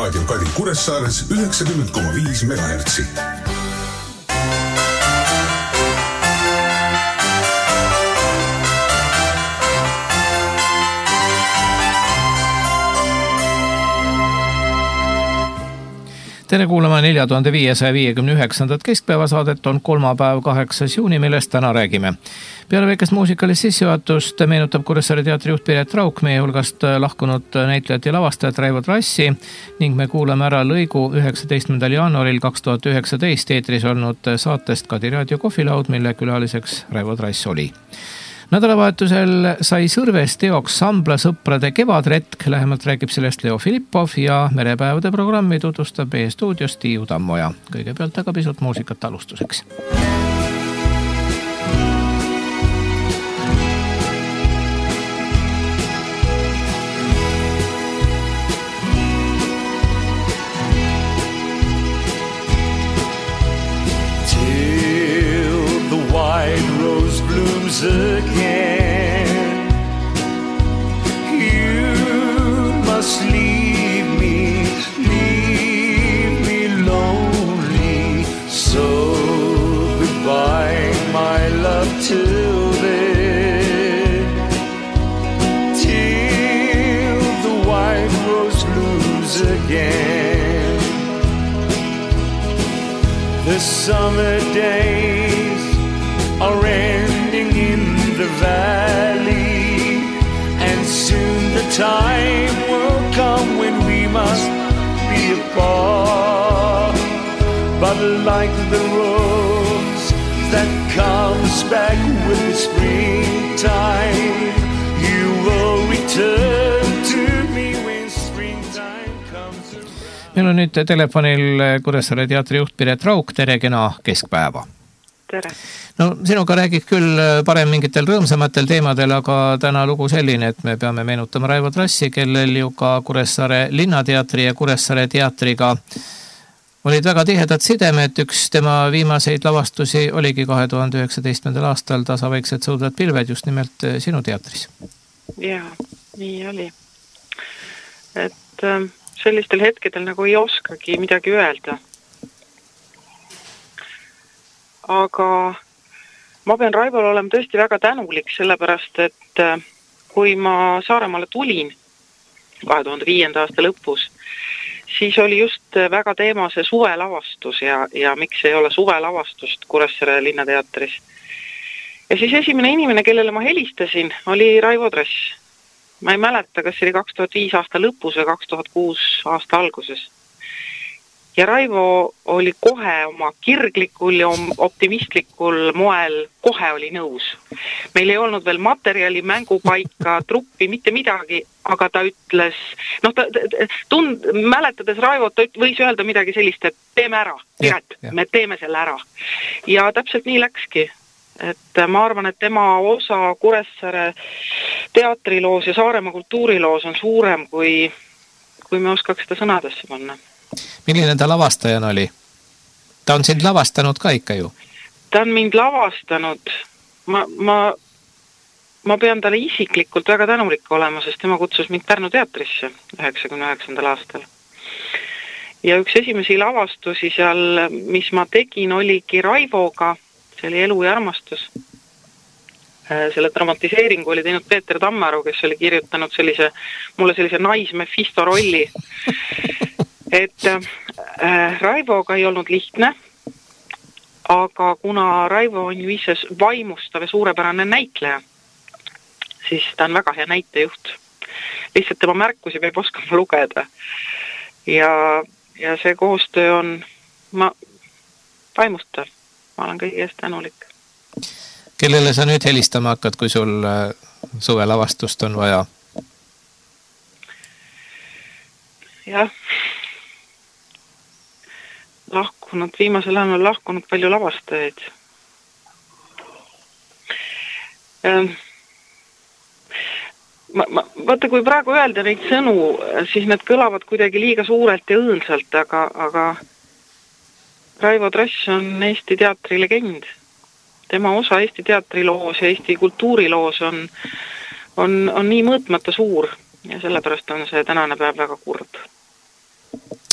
Raadio Kadi Kuressaares 90,5 MHz. Tere kuulama 4559. keskpäevasaadet on kolmapäev 8. juuni, millest täna räägime. Peale väikest muusikalist sissejuhatust meenutab Kuressaare teatri juht Piret Rauk meie hulgast lahkunud näitlejat ja lavastajat Raivo Trassi ning me kuulame ära lõigu 19. jaanuaril 2019 eetris olnud saatest Kadi Raadio Kohvilaud, mille külaliseks Raivo Trass oli. Nädalavahetusel sai Sõrves teoks Sambla sõprade kevadretk, lähemalt räägib sellest Leo Filippov ja merepäevade programmi tutvustab meie stuudios Tiiu Tammoja. Kõigepealt aga pisut muusikat alustuseks. Again, you must leave me lonely. So goodbye, my love, till then, till the white rose blooms again. The summer days are ending in the valley, and soon the time will come when we must be apart. But like the rose that comes back with the springtime, you will return to me when springtime comes around. Meil on nüüd telefonil Kuressaare teatri juht Piret Rauk, tere, kena keskpäeva. Tere. No sinuga räägid küll parem mingitel rõõmsamatel teemadel, aga täna lugu selline, et me peame meenutama Raivo Trassi, kellel ju ka Kuressaare linnateatri ja Kuressaare teatriga olid väga tihedad sidemed. Üks tema viimaseid lavastusi oligi 2019. aastal Tasavaiksed sõudvad pilved just nimelt sinu teatris. Jaa, nii oli. Et sellistel hetkedel nagu ei oskagi midagi öelda. Aga ma pean Raivole olema tõesti väga tänulik, sellepärast, et kui ma Saaremaale tulin 2005. aasta lõpus, siis oli just väga teema see suvelavastus ja miks ei ole suvelavastust Kuressaare linnateatris. Ja siis esimene inimene, kellele ma helistasin, oli Raivo Trass. Ma ei mäleta, kas oli 2005 aasta lõpus või 2006 aasta alguses. Ja Raivo oli kohe oma kirglikul ja optimistlikul moel, kohe oli nõus. Meil ei olnud veel materjali, mängupaika, truppi, mitte midagi, aga ta ütles, mäletades Raivot, ta võis öelda midagi sellist, et teeme ära, Piret, me teeme selle ära. Ja täpselt nii läkski. Et ma arvan, et tema osa Kuressaare teatriloos ja Saaremaa kultuuriloos on suurem, kui me oskaks seda sõnadesse panna. Milline ta lavastajana oli? Ta on sind lavastanud ka ikka ju. Ta on mind lavastanud. Ma pean talle isiklikult väga tänulik olema, sest tema kutsus mind Pärnu teatrisse 99. aastal. Ja üks esimesi lavastusi seal, mis ma tegin, oligi Raivoga. See oli Elu ja armastus. Selle dramatiseeringu oli teinud Peeter Tammaru, kes oli kirjutanud mulle sellise naismefisto rolli. Et Raivoga ei olnud lihtne, aga kuna Raivo on ju ise vaimustav ja suurepärane näitleja, siis ta on väga hea näitejuht. Lihtsalt tema märkusi peab oskama lugeda. Ja see koostöö on vaimustav. Ma olen kõige eest tänulik. Kellele sa nüüd helistama hakkad, kui sul suvelavastust on vaja? Jah. Viimasel ajal on lahkunud palju lavastajaid. Vaata, kui praegu öelda neid sõnu, siis need kõlavad kuidagi liiga suurelt ja õõnsalt, aga Raivo Trass on Eesti teatri legend. Tema osa Eesti teatriloos ja Eesti kultuuriloos on nii mõõtmata suur ja sellepärast on see tänane päev väga kurb.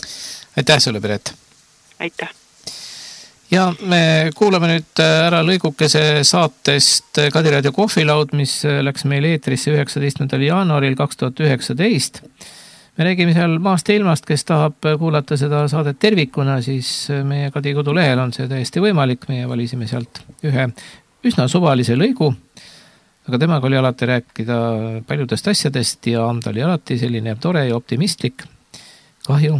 Aitäh sulle, Piret! Aitäh! Ja me kuulame nüüd ära lõigukese saatest Kadiraadio kohvilaud, mis läks meil eetrisse 19. jaanuaril 2019. Me räägime seal maast ja ilmast, kes tahab kuulata seda saadet tervikuna, siis meie Kadi kodulehel on see täiesti võimalik. Meie valisime sealt ühe üsna suvalise lõigu, aga temaga oli alati rääkida paljudest asjadest ja ta oli alati selline tore ja optimistlik. Kahju.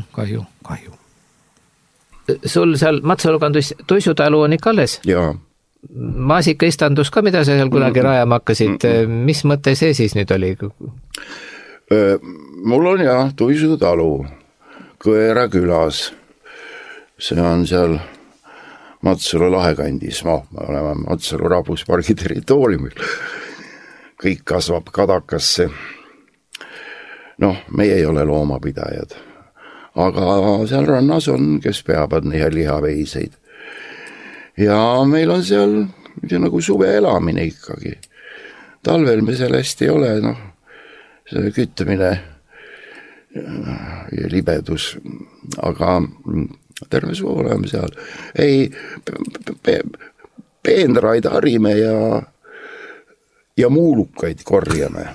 Sul seal Matsaluga tuisutalu on ikka alles? Jaa. Maasika istandus ka, mida sa seal kunagi rajama hakkasid. Mis mõte see siis nüüd oli? Mul on jah tuisutalu Kõera külas. See on seal Matsalu lahekandis. Me oleme Matsalu rahvuspargi territooriumil. Kõik kasvab kadakasse. Meie ei ole loomapidajad. Aga seal rannas on, kes peavad lihaveiseid. Ja meil on seal nagu suve elamine ikkagi. Talvel me seal hästi ei ole, see kütmine ja libedus, aga terve suve oleme seal. Ei, peenraid harime ja muulukaid korjame.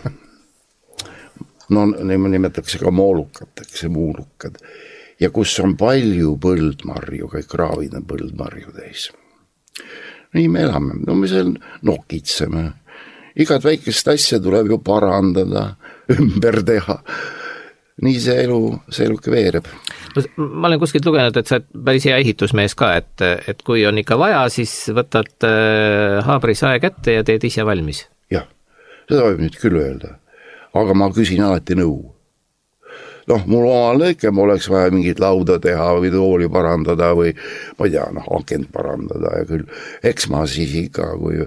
Nimetatakse ka moolukateks, muulukad. Ja kus on palju põldmarju, kõik kraavid on põldmarju täis. Nii me elame, me seal nokitseme. Igat väikest asja tuleb ju parandada, ümber teha. Nii see eluke veereb. Ma olen kuskilt lugenud, et sa oled päris hea ehitusmees ka, et kui on ikka vaja, siis võtad haabrisae kätte ja teed ise valmis. Jah, seda võib nüüd küll öelda. Aga ma küsin alati nõu. Mul oma lõike, ma oleks vaja mingit lauda teha või tooli parandada või ma ei tea, akent parandada ja küll. Eks ma siis ikka, kui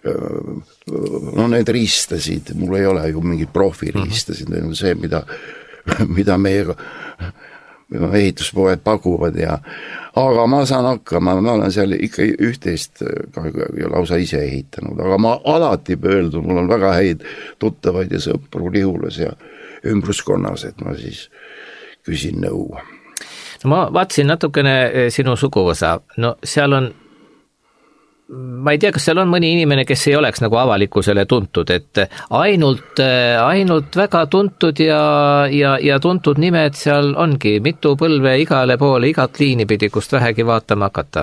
need riistasid, mul ei ole ju mingid profiriistasid, need on see, mida meie ehituspoed pakuvad aga ma saan hakkama, ma olen seal ikka üht-teist lausa ise ehitanud, aga ma alati pööldun, mul on väga häid tuttavaid ja sõpru Lihulas ja ümbruskonnas, et ma siis küsin nõu. Ma vaatasin natukene sinu suguvõsa, seal on, ma ei tea, kas seal on mõni inimene, kes ei oleks nagu avalikkusele tuntud, et ainult väga tuntud ja tuntud nimed seal ongi mitu põlve igale poole, igat liini pidi, kust vähegi vaatama hakata.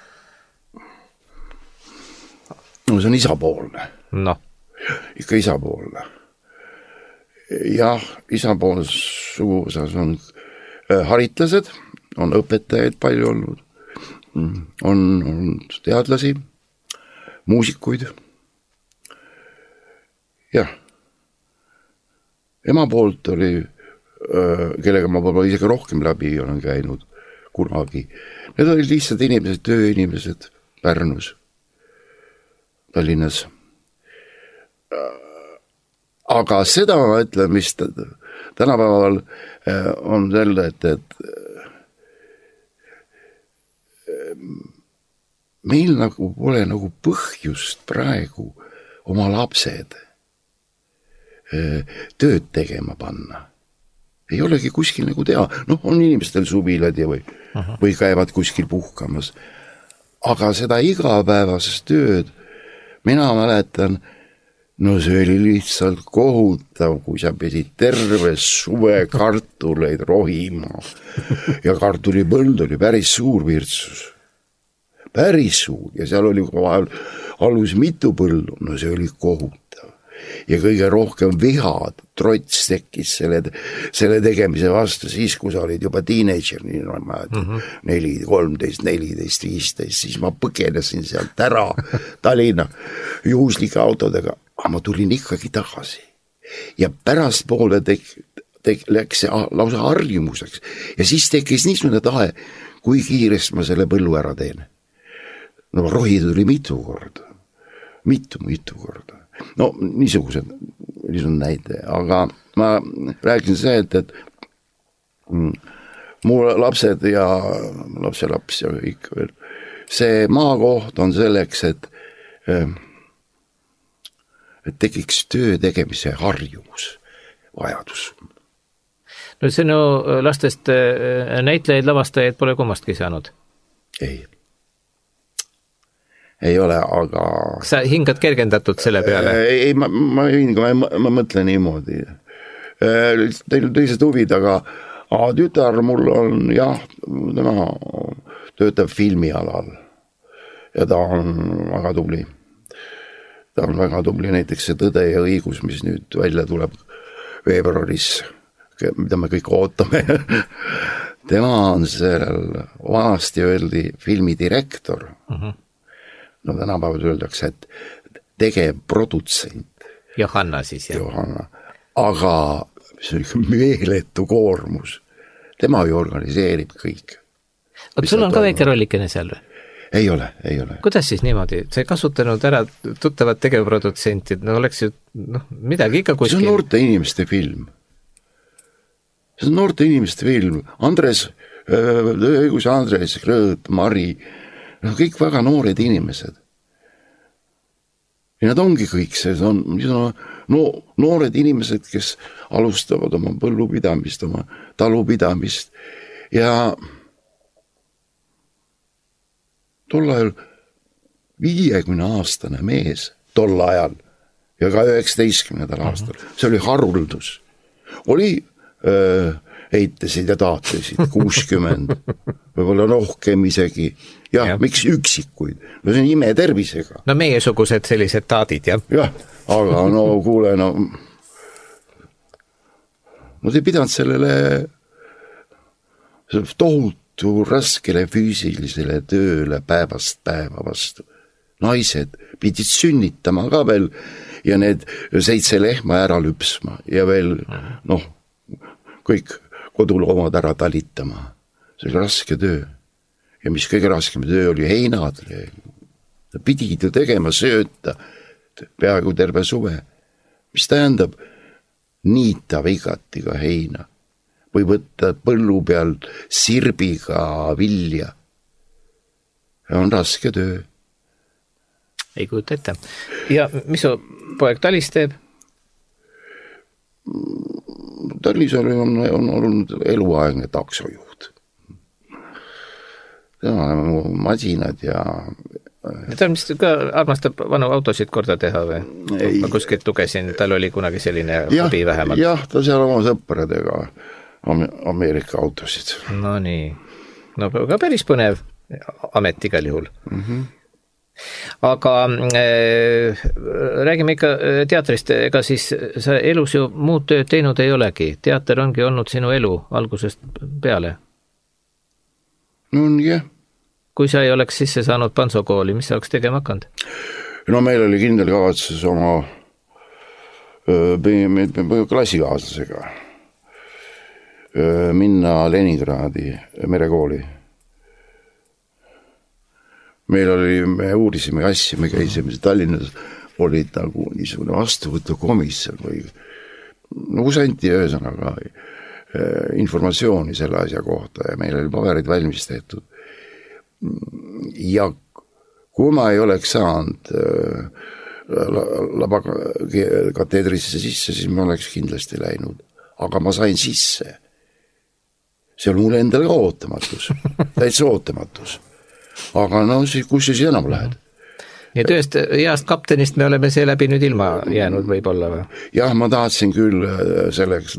See on isapoolne. Ikka isapoolne. Jah, isapoolne suguvõsas on haritlased, on õpetajaid palju olnud, on teadlasi, muusikuid. Jah. Ema poolt oli, kellega ma võib-olla isegi rohkem läbi olen käinud kunagi. Need olid lihtsalt inimesed, tööinimesed Pärnus, Tallinnas. Aga seda ma ütlen, mis tänapäeval on selle, et meil nagu pole nagu põhjust praegu oma lapsed tööd tegema panna. Ei olegi kuskil nagu teha. On inimestel suvilad või käivad kuskil puhkamas. Aga seda igapäevasest tööd, mina mäletan, see oli lihtsalt kohutav, kui sa pidid terve suve kartuleid rohima. Ja kartulipõld oli päris suur Virtsus. Päris suur. Ja seal oli vahel alus mitu põldu. See oli kohutav. Ja kõige rohkem vihad, trots tekkis selle tegemise vastu siis, kui sa olid juba teenager, 13, 14, 15, siis ma põgenesin sealt ära Tallinna juhuslike autodega. Aga ma tulin ikkagi tagasi. Ja pärast poole läks see lausa harjumuseks. Ja siis tekkis niisugune tahe, kui kiiresti ma selle põllu ära teen. Rohi tuli mitu korda. Mitu korda. Niisugused näite. Aga ma rääkisin see, et mu lapsed ja lapselaps ja kõik veel. See maakoht on selleks, et tekiks töö tegemise harjumus, vajadus. No sinu lastest näitlejaid, lavastajaid pole kummastki saanud? Ei ole, aga... Kas sa hingad kergendatud selle peale? Ei, ma mõtlen niimoodi. Teil on teised huvid, aga tütar mul on, jah, tema töötab filmialal ja ta on väga tubli. Ta on väga tubli, näiteks see Tõde ja õigus, mis nüüd välja tuleb veebruaris, mida me kõik ootame. Tema on sellel vanasti öeldi filmidirektor. No tänapäeval öeldakse, et tegev produtsent. Johanna siis, jah. Johanna. Aga see on meeletu koormus. Tema ju organiseerib kõik. Aga sul on ka väike rollikene seal või? Ei ole. Kuidas siis niimoodi? Sa ei kasutanud ära tuttavat tegevprodutsenti, no oleks ju midagi ikka kuskil. See on noorte inimeste film. Andres, Andres, Krõõt, Mari, kõik väga noored inimesed. Ja nad ongi kõik see, on noored inimesed, kes alustavad oma põllupidamist, oma talupidamist ja tol ajal 50-aastane mees tol ajal ja ka 19. aastal, see oli haruldus. Oli eitasid ja taatlesid 60, võib-olla rohkem isegi. Jah, miks üksikuid? No see on ime tervisega. No meiesugused sellised taadid, jah. Jah, aga kuule, nad ei pidanud sellele tohutu raskele füüsilisele tööle päevast päeva vastu. Naised pidid sünnitama ka veel ja need 7 lehma ära lüpsma ja veel, kõik koduloomad ära talitama. See oli raske töö. Ja mis kõige raskem töö oli heinad. Pidid ju tegema sööta peaaegu terve suve. Mis tähendab niita vigatiga heina või võtta põllu peal sirbiga vilja. Ja on raske töö. Ei kujuta ette. Ja mis su poeg Talis teeb? Talis on olnud eluaegne taksojuht. Tema on masinad ja... Ta vist ka armastab vanu autosid korda teha või? Ma kuskilt lugesin, tal oli kunagi selline hobi vähemalt. Jah, ta seal oma sõpradega Ameerika autosid. No nii. No ka päris põnev amet igal juhul. Aga räägime ikka teatrist, ega siis sa elus ju muud tööd teinud ei olegi. Teater ongi olnud sinu elu algusest peale. No jah. Kui sa ei oleks sisse saanud Pantsokooli, mis sa oleks tegema hakanud? No meil oli kindel kavatsus oma klassikaaslasega minna Leningradi merekooli. Me uurisime asja, me käisime Tallinnas, olid nagu niisugune vastuvõtukomisjon või kus anti ühesõnaga informatsiooni selle asja kohta ja meil oli paberid valmis tehtud. Ja kui ma ei oleks saanud labakateedrisse sisse, siis ma oleks kindlasti läinud. Aga ma sain sisse. See on mulle endale ka ootamatus. Täitsa ootamatus. Aga kus siis enam lähed? Nii et heast kaptenist me oleme seeläbi nüüd ilma jäänud võib-olla või? Jah, ma tahtsin küll selleks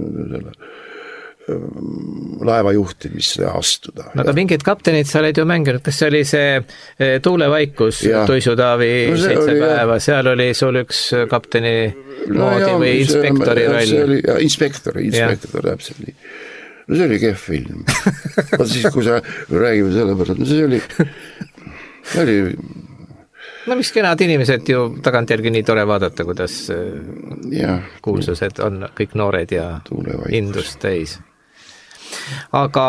laeva juhtimisse astuda. No aga mingid kaptenid sa oled ju mänginud, kas see oli see Tuulevaikus, Tuisu Taavi 7 päeva, seal oli sul üks kapteni moodi või inspektori roll? Inspektor, täpselt nii. No see oli kehv film. Siis kui sa räägime selle pärast, see oli no mis kenad inimesed ju tagantjärgi nii tore vaadata, kuidas kuulsused on kõik noored ja indust täis. Aga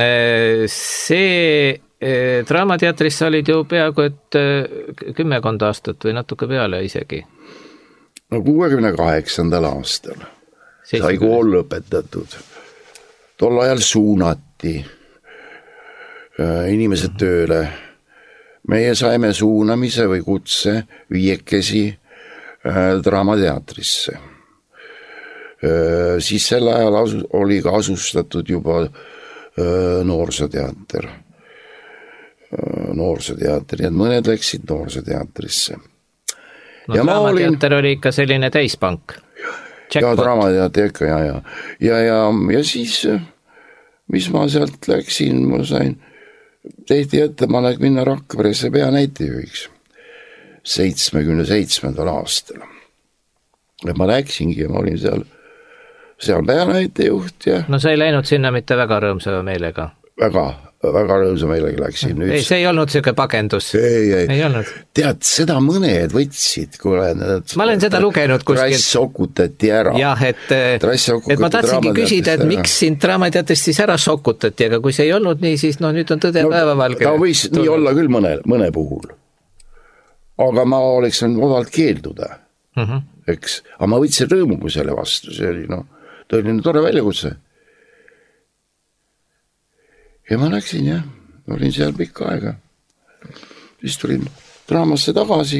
see Draamateatris sa olid ju peaaegu et 10 aastat või natuke peale isegi. No 68. aastal sai kool lõpetatud. Tol ajal suunati inimesed tööle. Meie saime suunamise või kutse 5 Draamateatrisse. Siis sel ajal oli ka asustatud juba noorsooteater, nii et mõned läksid noorsooteatrisse. No Draamateater oli ikka selline täispank. Ja Draamateater ikka, ja siis, mis ma sealt läksin, ma sain, tehti ettepanek minna Rakveresse peanäitejuhiks 77. aastal. Ja ma läksingi ja ma olin seal peanäitejuht ja... No sa ei läinud sinna mitte väga rõõmsa meelega? Väga rõõmsa meelega läksin. Ei, see ei olnud selline pakendus. Ei olnud. Tead, seda mõned võtsid, kuule... Ma olen seda lugenud kuskil. Trass sokutati ära. Jah, et ma tahtsingi küsida, et miks sind Draamateatrist siis ära sokutati, aga kui see ei olnud nii, siis nüüd on tõde päevavalge. Ta võis nii olla küll mõne puhul. Aga ma oleks vabalt keelduda. Eks, aga ma võtsin rõõmugu selle vastu, see oli tore väljakutse. Ja ma läksin, olin seal pikka aega. Siis tulin Draamasse tagasi.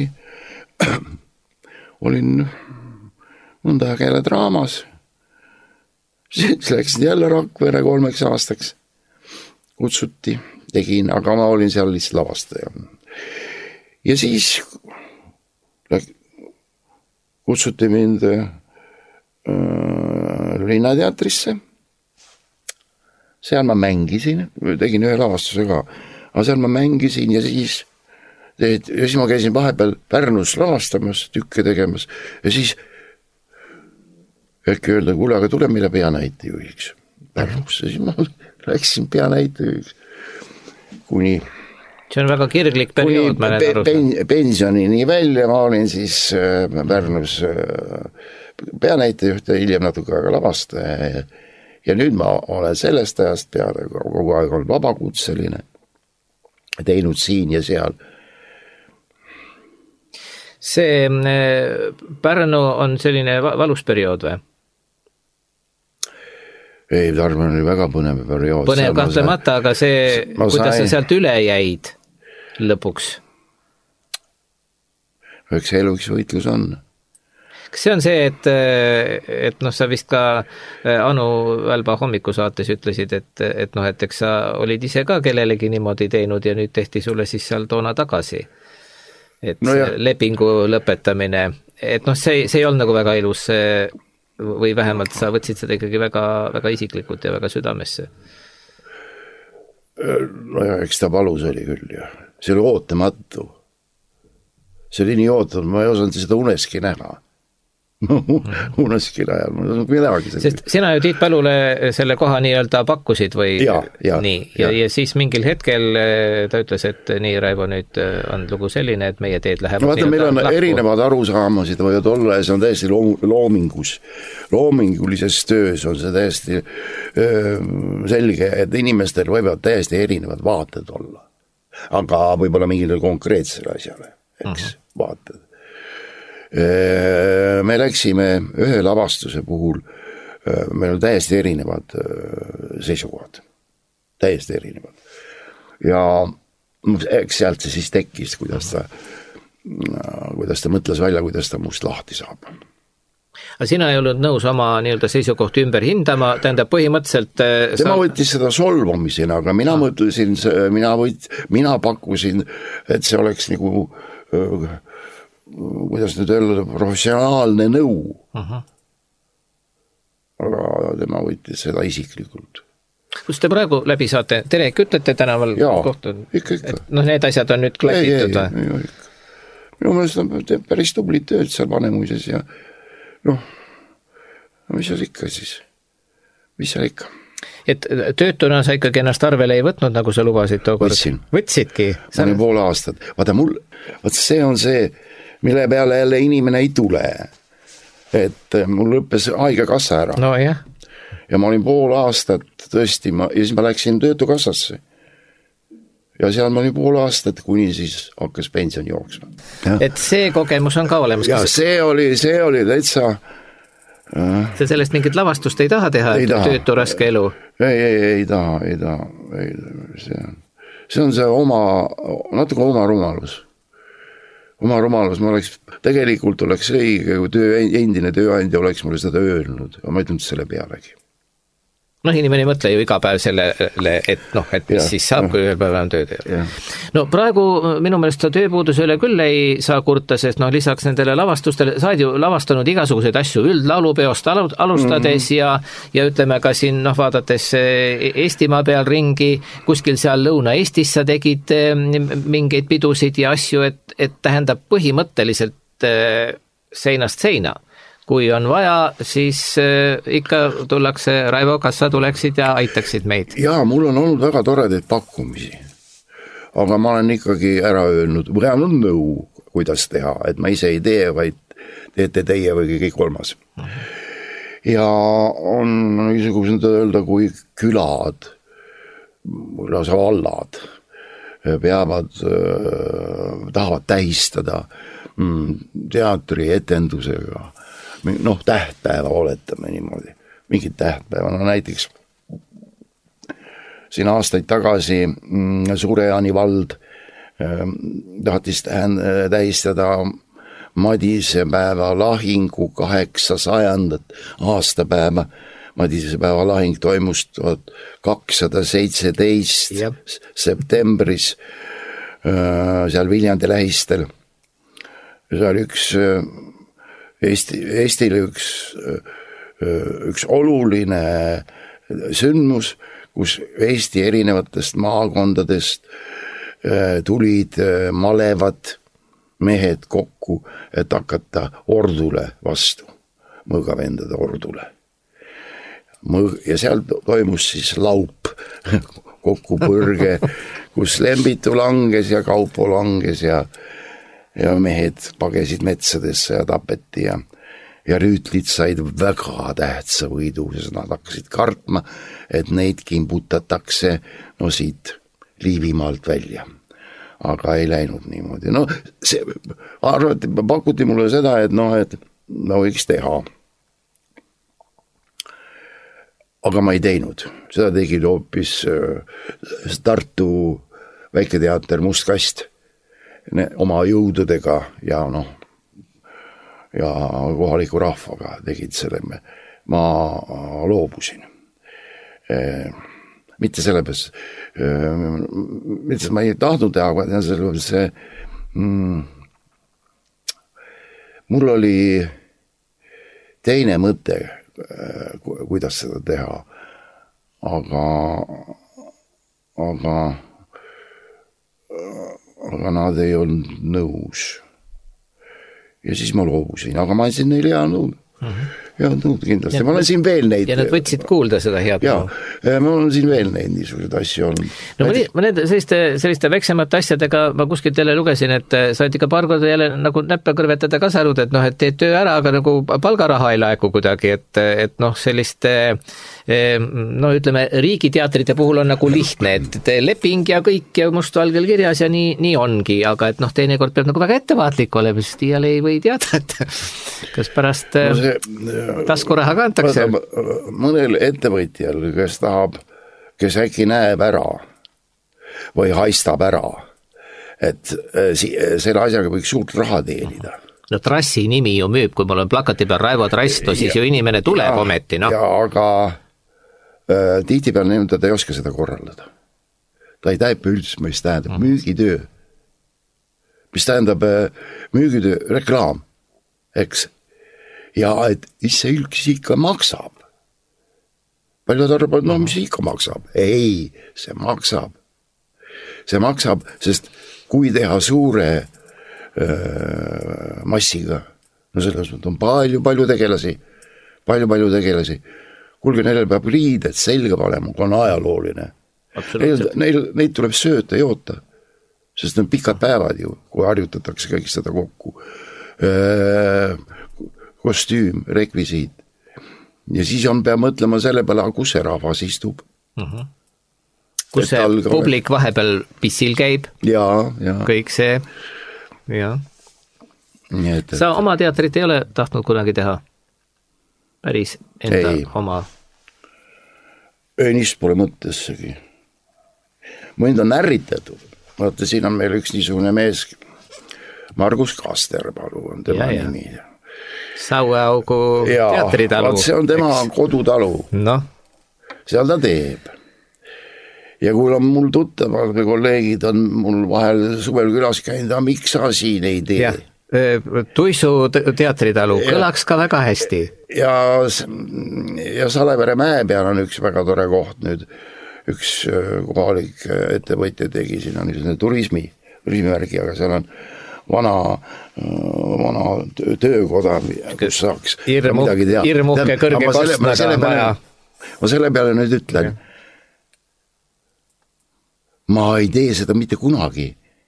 Olin mõnda aega jälle Draamas. Siis läksin jälle Rakvere 3 aastaks. Kutsuti, tegin, aga ma olin seal lihtsalt lavastaja. Ja siis kutsuti mind Linnateatrisse. Seal ma mängisin, tegin ühe lavastuse ka, aga seal ma mängisin ja siis ma käisin vahepeal Pärnus lavastamas, tükke tegemas ja siis äkki öelda, kuule, aga tule meile peanäitejuhiks Pärnusse, siis ma läksin peanäitejuhiks kuni... See on väga kirglik periood, ma olen aru. Pensionini välja, ma olin siis Pärnus peanäitejuht ja hiljem natuke aega lavastaja ja nüüd ma olen sellest ajast peale kogu aeg olnud vabakutseline, teinud siin ja seal. See Pärnu on selline valus periood või? Ei, Tarmo oli väga põnev periood. Põnev kahtlemata, aga see, kuidas sa sealt üle jäid lõpuks? Eks elu üks võitlus on. Kas see on see, et sa vist ka Anu Välba hommikusaates ütlesid, et eks sa olid ise ka kellelegi niimoodi teinud ja nüüd tehti sulle siis seal toona tagasi. Et lepingu lõpetamine, et see ei olnud nagu väga ilus või vähemalt sa võtsid seda ikkagi väga, väga isiklikult ja väga südamesse. Eks ta valus oli küll ja see oli ootamatu. See oli nii ootamatu, ma ei osanud seda uneski näha. Uneski ajal, ma ei midagi. Sest sina ju Tiit Pälule selle koha nii-öelda pakkusid või ja. Ja siis mingil hetkel ta ütles, et nii, Raivo, nüüd on lugu selline, et meie teed lähevad vaata, meil on erinevad arusaamasid võivad olla ja see on täiesti loomingulises töös on see täiesti selge, et inimestel võivad täiesti erinevad vaated olla. Aga võib-olla mingile konkreetsele asjale, eks, vaated. Me läksime ühe lavastuse puhul, meil on täiesti erinevad seisukohad, täiesti erinevad. Ja eks sealt see siis tekkis, kuidas ta mõtles välja, kuidas ta must lahti saab. Aga sina ei olnud nõus oma nii-öelda seisukohti ümber hindama, tähendab põhimõtteliselt... Tema võttis seda solvamisena, aga mina mõtlesin, mina pakkusin, et see oleks nagu... kuidas nüüd öelda, professionaalne nõu. Aga tema võttis seda isiklikult. Kus te praegu läbi saate? Te ütlete tänaval kohta? Ikka. Need asjad on nüüd klassitud või? Minu meelest on päris tublit tööd seal Vanemuises ja mis seal ikka siis? Mis seal ikka? Et töötuna sa ikkagi ennast arvele ei võtnud, nagu sa lubasid tookord? Võtsidki? Ma olin pool aastat. Vaata see on see, mille peale jälle inimene ei tule. Et mul lõppes haigekassa ära. No jah. Ja ma olin pool aastat tõesti, ja siis ma läksin töötukassasse. Ja seal ma olin pool aastat, kuni siis hakkas pension jooksma. Et see kogemus on ka olemas? Ja see oli täitsa... Sa sellest mingit lavastust ei taha teha, töötu raske elu? Ei taha. See on see natuke oma rumalus. oma rumalus, ma oleks, tegelikult oleks õige, kui endine tööandja oleks mulle seda öelnud, aga ma ei tulnud selle pealegi. Noh, inimene ei mõtle ju iga päev sellele, et noh, et mis siis saab, kui ühel päeval on tööd. No praegu minu meelest tööpuuduse üle küll ei saa kurta, sest noh, lisaks nendele lavastustele, sa oled ju lavastanud igasuguseid asju üldlaulupeost alustades ja ütleme ka siin, noh, vaadates Eestimaa peal ringi, kuskil seal Lõuna-Eestis sa tegid mingeid pidusid ja asju, et tähendab põhimõtteliselt seinast seina. Kui on vaja, siis ikka tullakse, Raivo, kas sa tuleksid ja aitaksid meid? Jaa, mul on olnud väga toredaid pakkumisi, aga ma olen ikkagi ära öelnud, või on nõu, kuidas teha, et ma ise ei tee, vaid teete teie või kõik kolmas. Ja on niisugused öelda, kui külad, lausa vallad, tahavad tähistada teatri etendusega, noh, tähtpäeva oletame niimoodi, mingid tähtpäeva, no näiteks siin aastaid tagasi Suure-Jaani vald tahtis tähistada Madisepäeva lahingu 800. aastapäeva. Madisepäeva lahing toimus 1217 septembris seal Viljandi lähistel. See oli Eestile üks oluline sündmus, kus Eesti erinevatest maakondadest tulid malevad mehed kokku, et hakata ordule vastu, mõõgavendade ordule. Ja seal toimus siis laup, kokkupõrge, kus Lembitu langes ja Kaupo langes ja mehed pagesid metsadesse ja tapeti ja rüütlid said väga tähtsa võidu, sest nad hakkasid kartma, et neid kimbutatakse siit Liivimaalt välja. Aga ei läinud niimoodi. No see, pakuti mulle seda, et võiks teha. Aga ma ei teinud. Seda tegid hoopis Tartu väiketeater Must Kast oma jõududega ja kohaliku rahvaga tegid selle. Ma loobusin. Mitte sellepärast, mitte ma ei tahtnud teha, aga sellepärast mul oli teine mõte, kuidas seda teha, aga nad ei olnud nõus. Ja siis ma loobusin, aga ma andsin neile hea nõud. Ja nõud kindlasti. Ma olen siin veel neid. Ja nad võtsid kuulda seda head nõu. Ja ma olen siin veel neid niisuguseid asju olnud. No ma nende selliste väiksemate asjadega ma kuskilt jälle lugesin, et sa oled ikka paar korda jälle nagu näppe kõrvetada kasanud, et et teed töö ära, aga nagu palgaraha ei laeku kuidagi, et selliste ütleme, riigiteatrite puhul on nagu lihtne, et leping ja kõik ja mustvalgel kirjas ja nii ongi, aga et teinekord peab nagu väga ettevaatlik olema, sest iial ei või teada, et kas pärast taskuraha kantakse. Mõnel ettevõtjal, kes äkki näeb ära või haistab ära, et selle asjaga võiks suurt raha teenida. No trassi nimi ju müüb, kui mul on plakati peal Raivo Trass, siis ju inimene tuleb ometi. Aga tihtipeale ta ei oska seda korraldada. Ta ei täipa üldse, mis tähendab müügitöö. Mis tähendab müügitöö, reklaam, eks? Ja et see ikka maksab. Paljud arvavad, mis ikka maksab. Ei, see maksab. See maksab, sest kui teha suure massiga, selles mõttes on palju tegelasi. Kuulge, neil peab riided selga panema, kui on ajalooline. Neid tuleb sööta, joota, sest need pikad päevad ju, kui harjutatakse kõik seda kokku. Kostüüm, rekvisiit. Ja siis peab mõtlema selle peale, kus see rahvas istub. Kus see publik vahepeal pissil käib. Ja. Kõik see. Ja. Sa oma teatrit ei ole tahtnud kunagi teha? Päris enda oma? Ei, niist pole mõttessegi. Mõnd on ärritatud. Vaata, siin on meil üks niisugune mees, Margus Kasterpalu on tema nimi. Saueaugu teatritalu. See on tema kodutalu. No. Seal ta teeb. Ja kui on mul tuttavad või kolleegid on mul vahel suvel külas käinud, miks sa siin ei tee? Ja. Tuisu teatritalu kõlaks ka väga hästi. Ja Salevere mäe peal on üks väga tore koht nüüd. Üks kohalik ettevõtja tegi, siin on turismivärgi, aga seal on vana töökoda, kus saaks midagi teha. Hirmuhke kõrge kostnaga maja. Ma selle peale nüüd ütlen, ma ei tee seda mitte kunagi.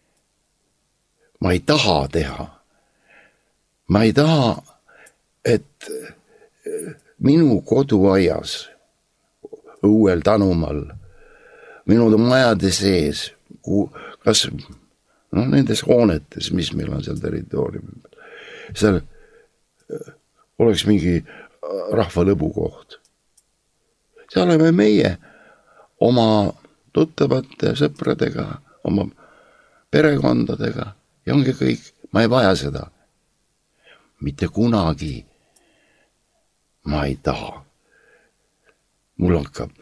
Ma ei taha teha. Ma ei taha, et minu koduaias, õuel Tanumal, minu majade sees, kas nendes hoonetes, mis meil on seal territooriumil, seal oleks mingi rahvalõbu koht. Seal oleme meie oma tuttavate sõpradega, oma perekondadega ja ongi kõik. Ma ei vaja seda. Mitte kunagi ma ei taha. Mul hakkab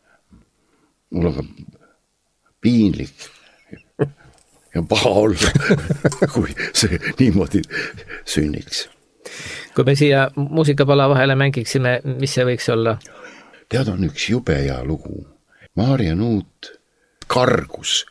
piinlik ja paha olla, kui see niimoodi sünniks. Kui me siia muusikapala vahele mängiksime, mis see võiks olla? Tead, on üks jube hea lugu. Maarja Nuut Kargus.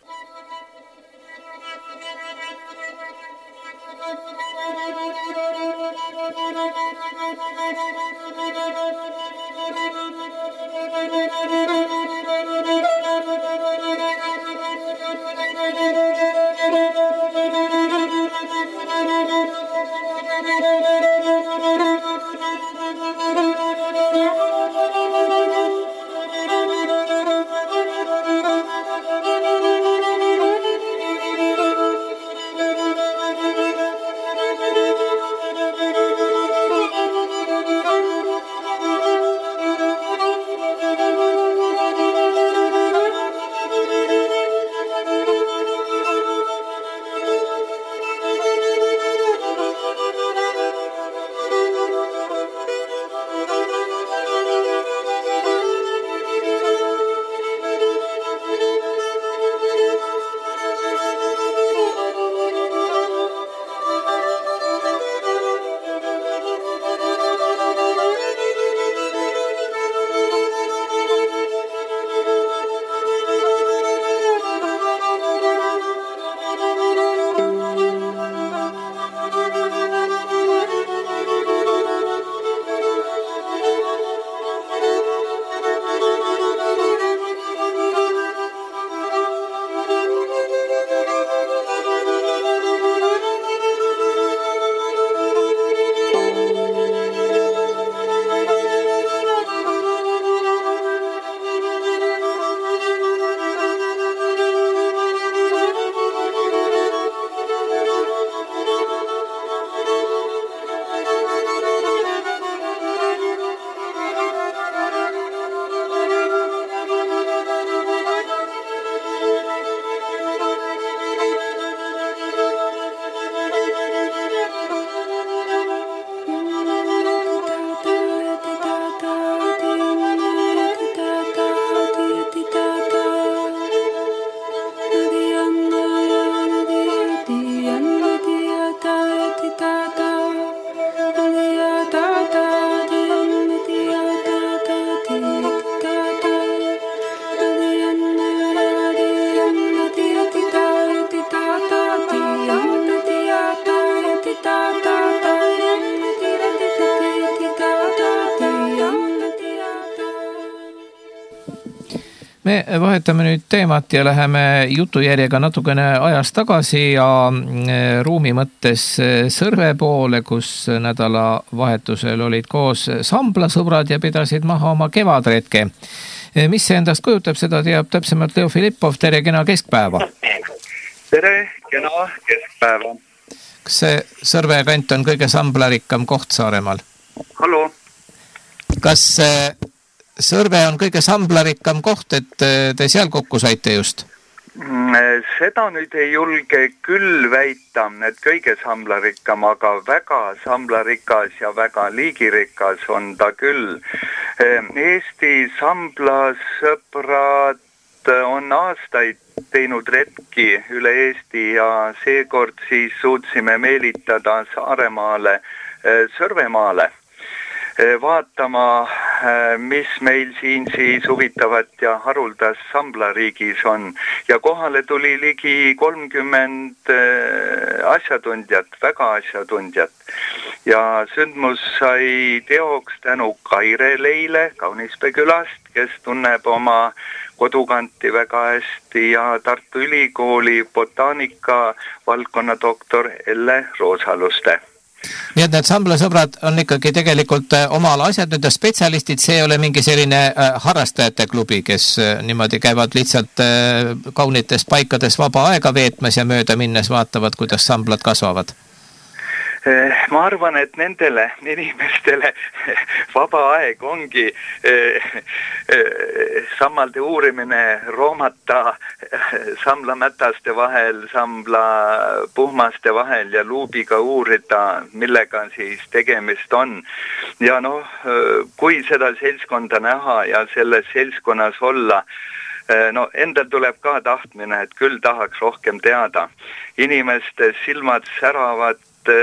Me vahetame nüüd teemat ja läheme jutujärjega natukene ajas tagasi ja ruumi mõttes Sõrve poole, kus nädalavahetusel olid koos samblasõbrad ja pidasid maha oma kevadretke. Mis see endast kujutab, seda teab täpsemalt Leo Filippov. Tere, kena keskpäeva. Tere, kena keskpäeva. Kas see Sõrve kant on kõige samblarikkam koht Saaremaal? Hallo. Kas Sõrve on kõige samblarikkam koht, et te seal kokku saite just? Seda nüüd ei julge küll väita, et kõige samblarikkam, aga väga samblarikas ja väga liigirikas on ta küll. Eesti samblasõbrad on aastaid teinud retki üle Eesti ja seekord siis suutsime meelitada Saaremaale, Sõrvemaale vaatama, mis meil siin siis huvitavat ja haruldast samblariigis on. Ja kohale tuli ligi 30 asjatundjat, väga asjatundjat. Ja sündmus sai teoks tänu Kaire Leile Kaunispea külast, kes tunneb oma kodukanti väga hästi, ja Tartu Ülikooli botaanika valdkonna doktor Elle Roosaluste. Nii et need samblasõbrad on ikkagi tegelikult oma ala asjatundjad, spetsialistid, see ei ole mingi selline harrastajate klubi, kes niimoodi käivad lihtsalt kaunites paikades vaba aega veetmas ja mööda minnes vaatavad, kuidas samblad kasvavad. Ma arvan, et nendele inimestele vaba aeg ongi sammalde uurimine, roomata samlamätaste vahel, samlapuhmaste vahel ja luubiga uurida, millega siis tegemist on. Ja kui seda seltskonda näha ja selles seltskonnas olla, endal tuleb ka tahtmine, et küll tahaks rohkem teada. Inimeste silmad säravad,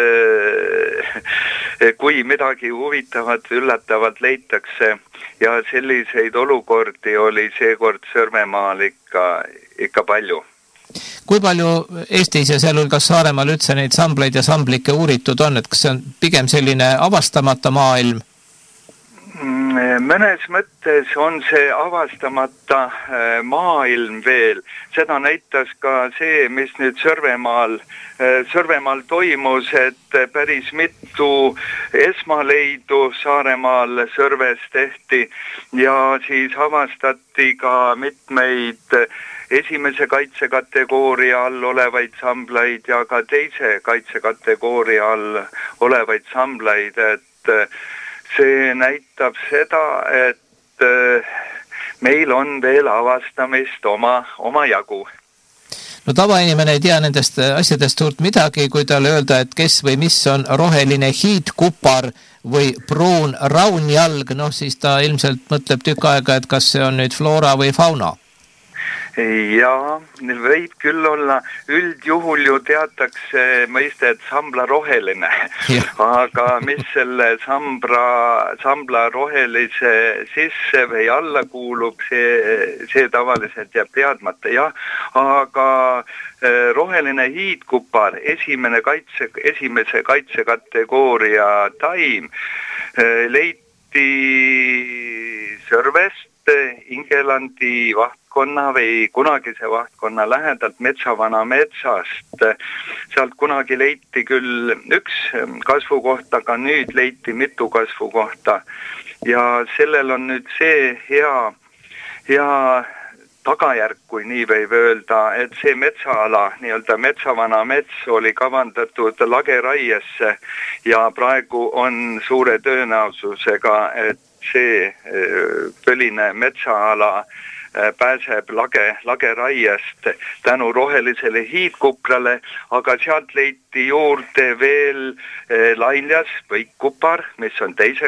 kui midagi huvitavat, üllatavat leitakse, ja selliseid olukordi oli seekord Sõrvemaal ikka palju. Kui palju Eestis ja sealhulgas Saaremaal üldse neid sambleid ja samblikke uuritud on, et kas see on pigem selline avastamata maailm? Mõnes mõttes on see avastamata maailm veel. Seda näitas ka see, mis nüüd Sõrvemaal toimus, et päris mitu esmaleidu Saaremaal Sõrves tehti ja siis avastati ka mitmeid esimese kaitsekategooria all olevaid samblaid ja ka teise kaitsekategooria all olevaid samblaid, et see näitab seda, et meil on veel avastamist oma jagu. No tavainimene ei tea nendest asjadest suurt midagi, kui talle öelda, et kes või mis on roheline hiidkupar või pruun raunjalg, siis ta ilmselt mõtleb tükk aega, et kas see on nüüd floora või fauna. Ja võib küll olla, üldjuhul ju teatakse mõistet sambla roheline, aga mis selle sambla rohelise sisse või alla kuulub, see tavaliselt jääb teadmata, jah, aga roheline hiidkupar, esimese kaitsekategooria taim, leiti Sõrvest, Ingelandi vahtkonna või kunagise vahtkonna lähedalt Metsavana metsast. Sealt kunagi leiti küll üks kasvukoht, aga nüüd leiti mitu kasvukohta. Ja sellel on nüüd see hea tagajärg, kui nii võib öelda, et see metsaala, nii-öelda Metsavana mets oli kavandatud lageraiesse ja praegu on suure tõenäosusega, et see põline metsaala pääseb lageraiest tänu rohelisele hiidkuprale, aga sealt leiti juurde veel lailjas võikkupar, mis on teise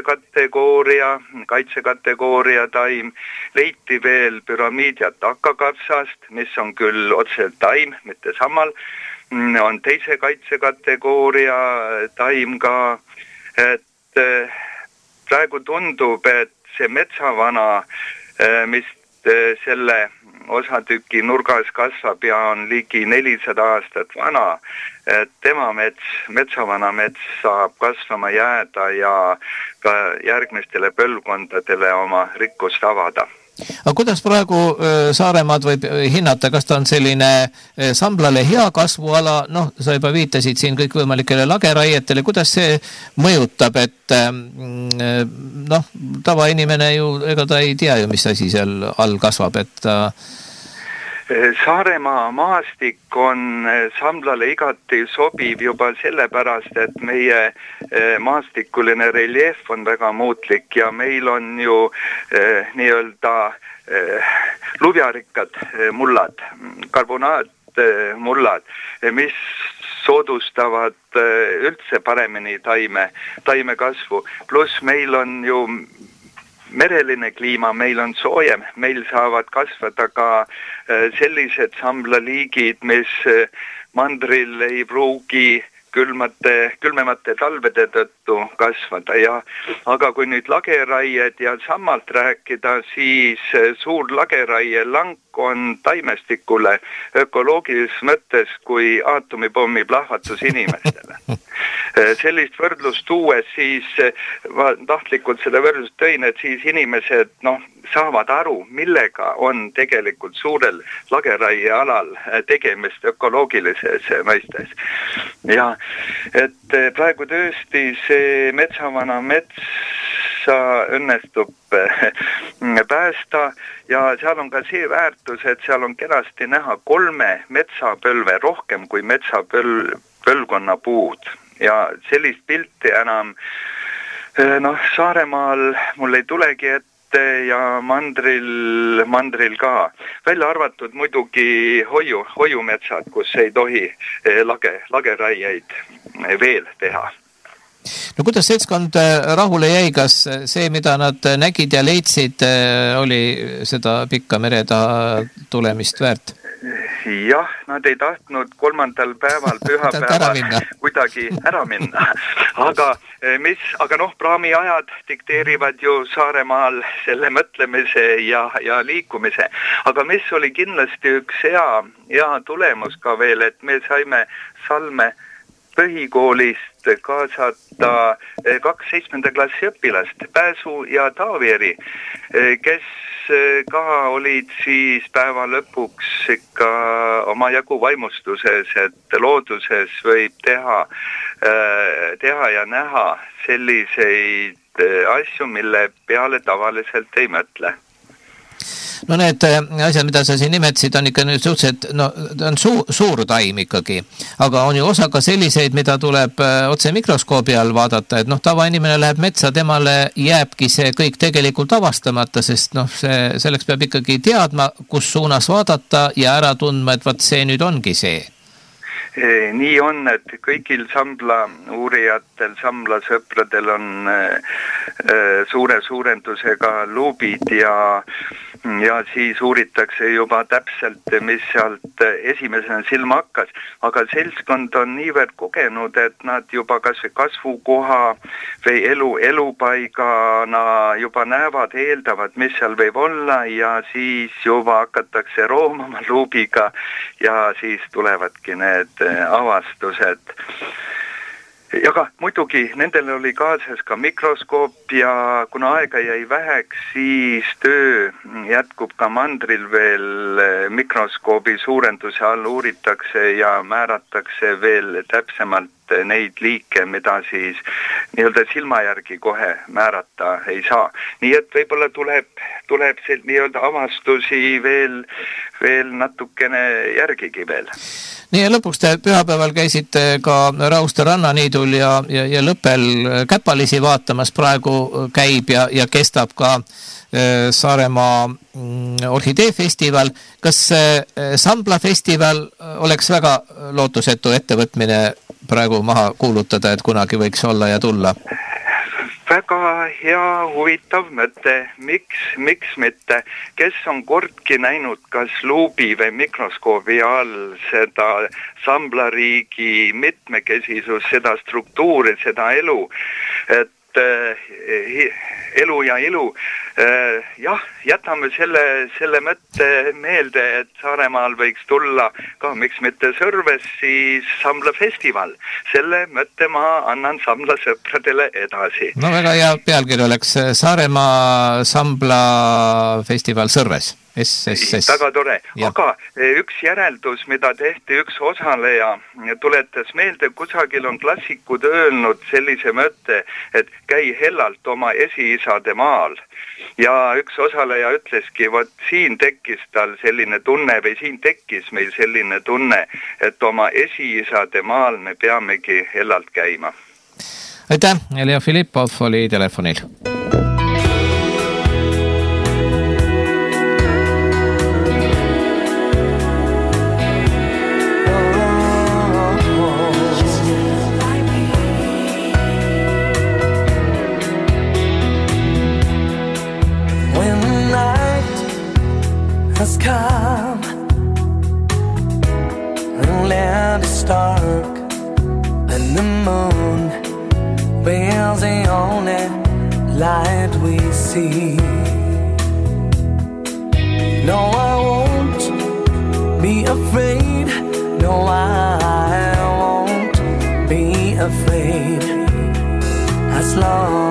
kaitsekategooria taim, leiti veel püramiid ja takakapsast, mis on küll otseselt taim, mitte sammal, on teise kaitsekategooria taim ka, et praegu tundub, et see metsavana, mis selle osatüki nurgas kasvab ja on ligi 400 aastat vana, et tema metsavana mets saab kasvama jääda ja ka järgmistele põlvkondadele oma rikkust avada. Aga kuidas praegu Saaremaad võib hinnata, kas ta on selline samblale hea kasvuala, sa juba viitasid siin kõikvõimalikele lageraietele, kuidas see mõjutab, et tavainimene ju, ega ta ei tea ju, mis asi seal all kasvab, et Saaremaa maastik on samblale igati sobiv juba sellepärast, et meie maastikuline reljeef on väga muutlik ja meil on ju nii-öelda lubjarikkad mullad, karbonaatmullad, mis soodustavad üldse paremini taime kasvu. Pluss meil on ju mereline kliima, meil on soojem, meil saavad kasvada ka sellised samblaliigid, mis mandril ei pruugi külmemate talvede tõttu kasvada aga kui nüüd lageraied ja sammalt rääkida, siis suur lageraie lank on taimestikule ökoloogilises mõttes kui aatomipommi plahvatus inimestele. Sellist võrdlust tuues siis, ma tahtlikult seda võrdlust tõin, et siis inimesed saavad aru, millega on tegelikult suurel lageraie alal tegemist ökoloogilises mõistes. Ja et praegu tõesti see metsavana metsa õnnestub päästa ja seal on ka see väärtus, et seal on kenasti näha 3 metsapõlve rohkem kui metsapõlvkonna puud ja sellist pilti enam Saaremaal mul ei tulegi ette ja mandril ka. Välja arvatud muidugi hoiumetsad, kus ei tohi lageraieid veel teha. No kuidas seltskond rahule jäi, kas see, mida nad nägid ja leidsid, oli seda pikka meretaha tulemist väärt? Jah, nad ei tahtnud 3. päeval, pühapäeval kuidagi ära minna. Aga praami ajad dikteerivad ju Saaremaal selle mõtlemise ja liikumise. Aga mis oli kindlasti üks hea tulemus ka veel, et me saime Salme põhikoolist kaasata 2 7. klassi õpilast, Pääsu ja Taavieri, kes ka olid siis päeva lõpuks ikka oma jagu vaimustuses, et looduses võib teha ja näha selliseid asju, mille peale tavaliselt ei mõtle. No need asjad, mida sa siin nimetasid, on ikka nüüd suhteliselt, on suur taim ikkagi, aga on ju osa ka selliseid, mida tuleb otse mikroskoobi all vaadata, et tavainimene läheb metsa, temale jääbki see kõik tegelikult avastamata, sest selleks peab ikkagi teadma, kus suunas vaadata ja ära tundma, et vaat see nüüd ongi see. Nii on, et kõigil sambla uurijatel, sambla sõpradel on suure suurendusega luubid ja siis uuritakse juba täpselt, mis sealt esimesena silma hakkas. Aga seltskond on niivõrd kogenud, et nad juba kas või kasvukoha või elupaigana juba näevad, eeldavad, mis seal võib olla ja siis juba hakatakse roomama luubiga ja siis tulevadki need avastused. Ja ka muidugi nendel oli kaasas ka mikroskoop ja kuna aega jäi väheks, siis töö jätkub ka mandril veel mikroskoobi suurenduse all uuritakse ja määratakse veel täpsemalt neid liike, mida siis nii-öelda silma järgi kohe määrata ei saa. Nii et võib-olla tuleb nii-öelda avastusi veel natukene järgigi veel. Nii ja lõpuks te pühapäeval käisite ka Rauste rannaniidul ja lõppel käpalisi vaatamas, praegu käib ja kestab ka Saaremaa orhideefestival. Kas Sambla festival oleks väga lootusetu ettevõtmine praegu maha kuulutada, et kunagi võiks olla ja tulla? Väga hea, huvitav mõte. Miks mitte? Kes on kordki näinud kas luubi või mikroskoobi all seda samblariigi mitmekesisus, seda struktuuri, seda elu, et elu ja ilu. Jah, jätame selle mõtte meelde, et Saaremaal võiks tulla ka, miks mitte Sõrves, siis Sambla festival. Selle mõtte ma annan Sambla sõpradele edasi. No väga hea pealkiri oleks Saaremaa Sambla festival Sõrves. Väga tore. Aga üks järeldus, mida tehti üks osaleja, tuletas meelde, kusagil on klassikud öelnud sellise mõtte, et käi hellalt oma esiisade maal. Ja üks osaleja ütleski, vot siin tekkis tal selline tunne või siin tekkis meil selline tunne, et oma esiisade maal me peamegi hellalt käima. Aitäh, Leo Filippov oli telefonil. has come, and land is dark, and the moon bears the only light we see. No, I won't be afraid. No, I won't be afraid. As long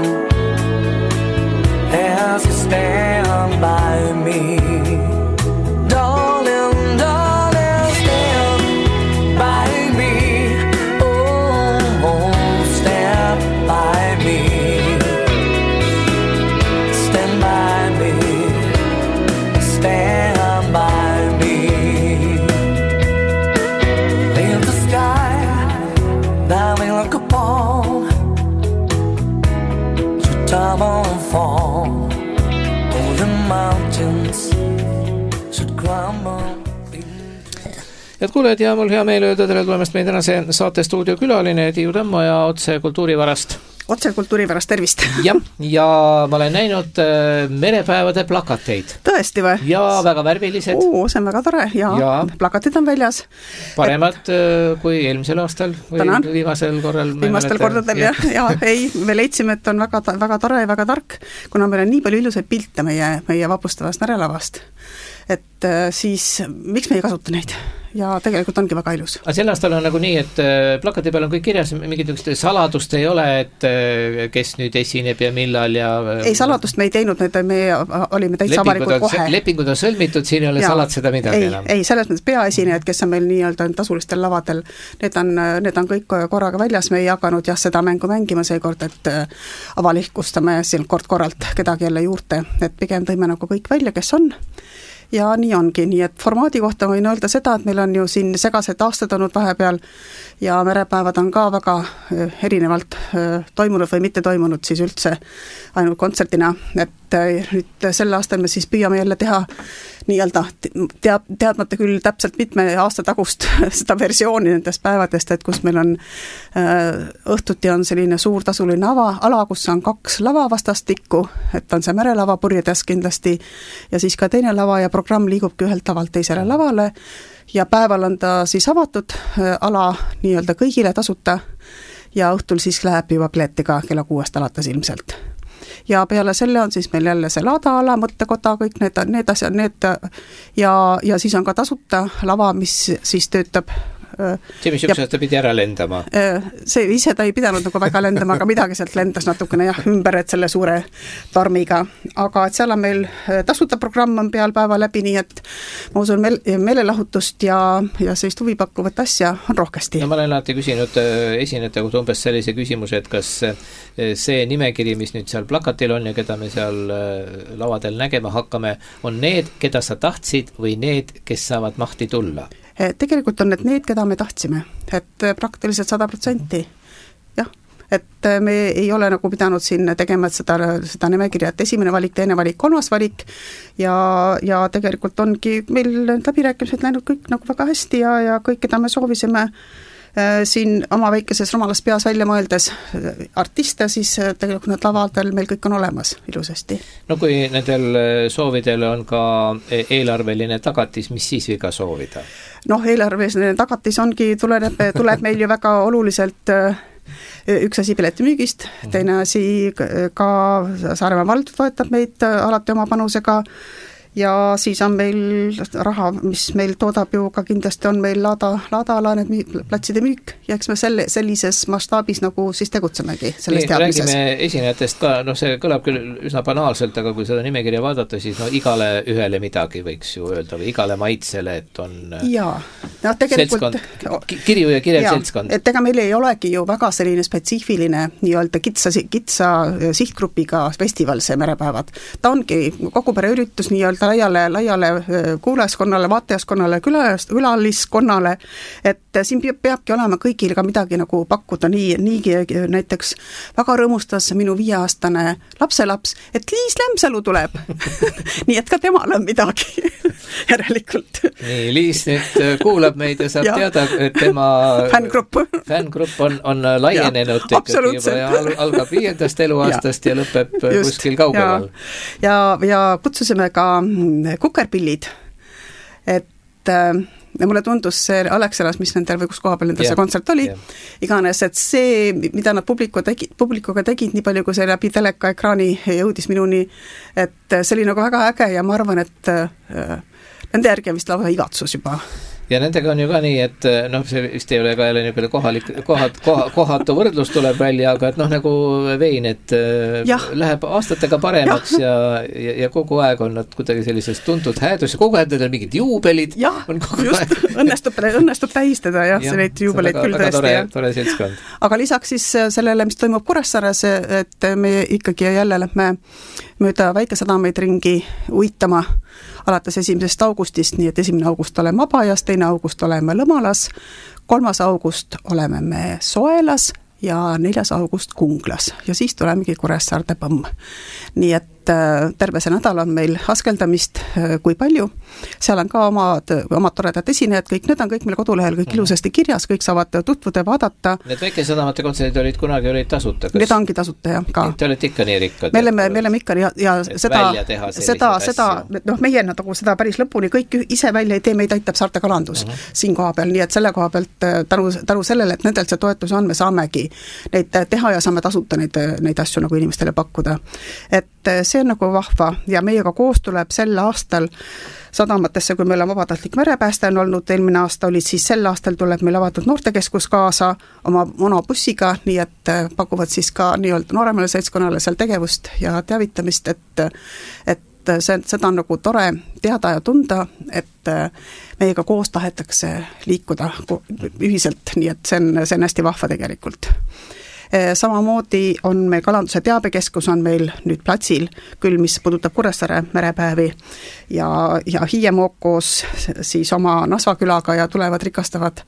as you stand by me, darling, darling, stand by me. Oh, stand by me. Stand by me. Stand by me. Leave the sky that we look upon should tumble and fall. All the mountains should crumble. Head kuulejad, ja mul hea meel öelda tere tulemast meie tänase saate stuudio külaline Tiiu Tammo ja Otse Kultuurivarast. Otse Kultuurivarast, tervist! Ja ma olen näinud merepäevade plakateid. Tõesti või? Ja väga värvilised. See on väga tore ja plakatid on väljas. Paremad kui eelmisel aastal või viimasel korral. Viimastel kordadel, ja ei, me leidsime, et on väga, väga tore ja väga tark, kuna meil on nii palju ilusaid pilte meie vapustavast merelavast. Et siis, miks me ei kasuta neid? Ja tegelikult ongi väga ilus. Aga sel aastal on nagu nii, et plakati peal on kõik kirjas, mingit saladust ei ole, et kes nüüd esineb ja millal ja... Ei, saladust me ei teinud, me olime täitsa avalikud kohe. Lepingud on sõlmitud, siin ei ole salad seda midagi enam. Ei, selles mõttes peaesinejad, kes on meil nii-öelda tasulistel lavadel, need on kõik korraga väljas, me ei jaganud seda mängu mängima seekord, et avalikustame siin kord-korralt kedagi jälle juurde, et pigem tõime nagu kõik välja, kes on. Ja nii ongi, nii et formaadi kohta võin öelda seda, et meil on ju siin segased aastad olnud vahepeal ja merepäevad on ka väga erinevalt toimunud või mitte toimunud siis üldse ainult kontserdina, et nüüd sel aastal me siis püüame jälle teha nii-öelda teadmata küll täpselt mitme aasta tagust seda versiooni nendest päevadest, et kus meil on õhtuti on selline suur tasuline ala, kus on 2 lava vastastikku, et on see merelava purjedes kindlasti ja siis ka teine lava ja programm liigubki ühelt lavalt teisele lavale ja päeval on ta siis avatud ala nii-öelda kõigile tasuta ja õhtul siis läheb juba piletiga kella 6 alates ilmselt. Ja peale selle on siis meil jälle see laadaala, mõttekoda, kõik need asjad, ja siis on ka tasuta lava, mis siis töötab see, mis üks aasta pidi ära lendama. See ise ta ei pidanud nagu väga lendama, aga midagi sealt lendas natukene ümber, et selle suure tormiga. Aga et seal on meil tasuta programm on peal päeva läbi, nii et ma usun meelelahutust ja sellist huvipakkuvat asja on rohkesti. No ma olen alati küsinud esinejate kohta umbes sellise küsimuse, et kas see nimekiri, mis nüüd seal plakatil on ja keda me seal lavadel nägema hakkame, on need, keda sa tahtsid või need, kes saavad mahti tulla? Tegelikult on need, keda me tahtsime, et praktiliselt 100%. Jah, et me ei ole nagu pidanud siin tegema seda nimekirja, et esimene valik, teine valik, 3. valik ja tegelikult ongi meil läbirääkimised läinud kõik nagu väga hästi ja kõik, keda me soovisime siin oma väikeses rumalas peas välja mõeldes artiste, siis tegelikult need lavadel meil kõik on olemas ilusasti. No kui nendel soovidel on ka eelarveline tagatis, mis siis viga soovida? Eelarveline tagatis ongi, tuleb meil ju väga oluliselt üks asi piletimüügist, teine asi ka Saaremaa vald toetab meid alati oma panusega ja siis on meil raha, mis meil toodab ju ka kindlasti on meil laada-ala need platside müük ja eks me sellises mastaabis nagu siis tegutsemegi selles teadmises. Räägime esinejatest ka, see kõlab küll üsna banaalselt, aga kui seda nimekirja vaadata, siis igale ühele midagi võiks ju öelda või igale maitsele, et on tegelikult kirju ja kirev seltskond. Et ega meil ei olegi ju väga selline spetsiifiline nii-öelda kitsa sihtgrupiga festival see merepäevad. Ta ongi kogu pere üritus nii-öelda laiale kuulajaskonnale, vaatajaskonnale, külaliskonnale, et siin peabki olema kõigil ka midagi nagu pakkuda, nii näiteks väga rõõmustas minu 5-aastane lapselaps, et Liis Lemsalu tuleb. Nii et ka temal on midagi järelikult. Nii, Liis nüüd kuulab meid ja saab teada, et tema fänngrupp on laienenud ikkagi juba ja algab 5. eluaastast ja lõpeb kuskil kaugemal. Ja kutsusime ka kukerpillid et mulle tundus see Alexelas, mis nendel või kus koha peal nendel see kontsert oli, iganes, et see, mida nad publikuga tegid, nii palju kui see läbi teleka ekraani jõudis minuni, et see oli nagu väga äge ja ma arvan, et nende järgi on vist lausa igatsus juba. Ja nendega on ju ka nii, et see vist ei ole ka jälle niisugune kohatu võrdlus tuleb välja, aga et nagu vein, et läheb aastatega paremaks ja kogu aeg on nad kuidagi sellisest tuntud häädus ja kogu aeg on mingid juubelid. Jah, just, õnnestub tähistada see neid juubeleid küll tõesti. Tore seltskond. Aga lisaks siis sellele, mis toimub Kuressaares, et me ikkagi jälle lähme mööda Väike-Sadameid ringi uitama alates 1. augustist, nii et 1. august oleme Abajas, 2. august oleme Lõmalas, 3. august oleme me Soelas ja 4. august Kunglas ja siis tulemegi Kuressaarde Põmm. Nii et terve see nädal on meil askeldamist kui palju, seal on ka omad toredad esinejad, kõik need on kõik meil kodulehel, kõik ilusasti kirjas, kõik saavad tutvuda ja vaadata. Need Väike-Sadamate kontserdid olid kunagi tasuta? Need ongi tasuta, jah, ka. Te olete ikka nii rikkad? Me oleme ikka ja seda, meie nagu seda päris lõpuni kõik ise välja ei tee, meid aitab Saarte kalandus siin koha peal, nii et selle koha pealt tänu sellele, et nendelt see toetus on, me saamegi neid teha ja saame tasuta neid asju nagu inimestele pakkuda. Et see on nagu vahva ja meiega koos tuleb sel aastal sadamatesse, kui meil on vabatahtlik merepääste on olnud, eelmine aasta olid, siis sel aastal tuleb meil avatud noortekeskus kaasa oma monobussiga, nii et pakuvad siis ka nii-öelda nooremale seltskonnale seal tegevust ja teavitamist, et seda on nagu tore teada ja tunda, et meiega koos tahetakse liikuda ühiselt, nii et see on hästi vahva tegelikult. Samamoodi on meil kalanduse teabekeskus on meil nüüd platsil, küll mis puudutab Kuressaare merepäevi ja Hiiemook koos siis oma Nasvakülaga ja tulevad rikastavad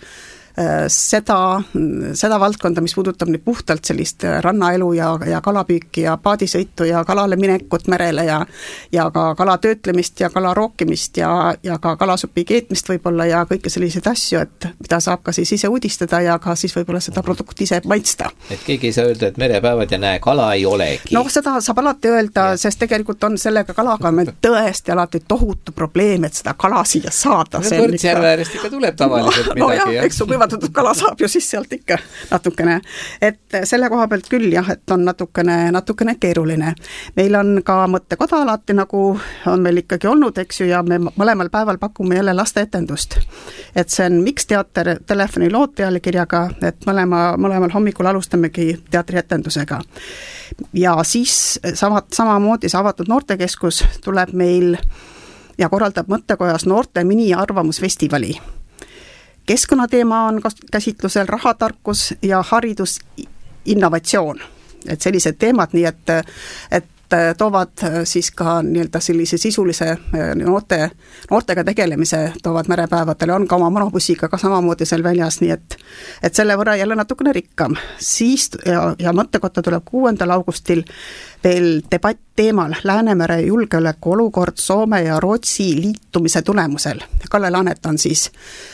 seda valdkonda, mis puudutab nüüd puhtalt sellist rannaelu ja kalapüüki ja paadisõitu ja kalale minekut merele ja ka kala töötlemist ja kala rookimist ja ka kalasupi keetmist võib-olla ja kõike selliseid asju, et mida saab ka siis ise uudistada ja ka siis võib-olla seda produkti ise maitsta. Et keegi ei saa öelda, et merepäevad ja näe, kala ei olegi. No seda saab alati öelda, sest tegelikult on sellega kalaga meil tõesti alati tohutu probleem, et seda kala siia saada. Võrdsjärve äärest ikka tuleb tavaliselt midagi. Eks su kala saab ju siis sealt ikka natukene. Et selle koha pealt küll jah, et on natukene keeruline. Meil on ka mõttekoda alati nagu on meil ikkagi olnud, eks ju, ja me mõlemal päeval pakume jälle lasteetendust. Et see on Miksteater telefoni lootealikirjaga, et mõlemal hommikul alustamegi teatrietendusega. Ja siis samamoodi see avatud noortekeskus tuleb meil ja korraldab mõttekojas noorte mini-arvamusfestivali. Keskkonnateema on käsitlusel rahatarkus ja haridusinnovatsioon. Et sellised teemad, nii et toovad siis ka nii-öelda sellise sisulise noortega tegelemise toovad merepäevadele, on ka oma monobussiga ka samamoodi seal väljas, nii et selle võrra jälle natukene rikkam. Siis ja mõttekotta tuleb 6. augustil veel debatt teemal Läänemere julgeoleku olukord Soome ja Rootsi liitumise tulemusel. Kalle Laanet on siis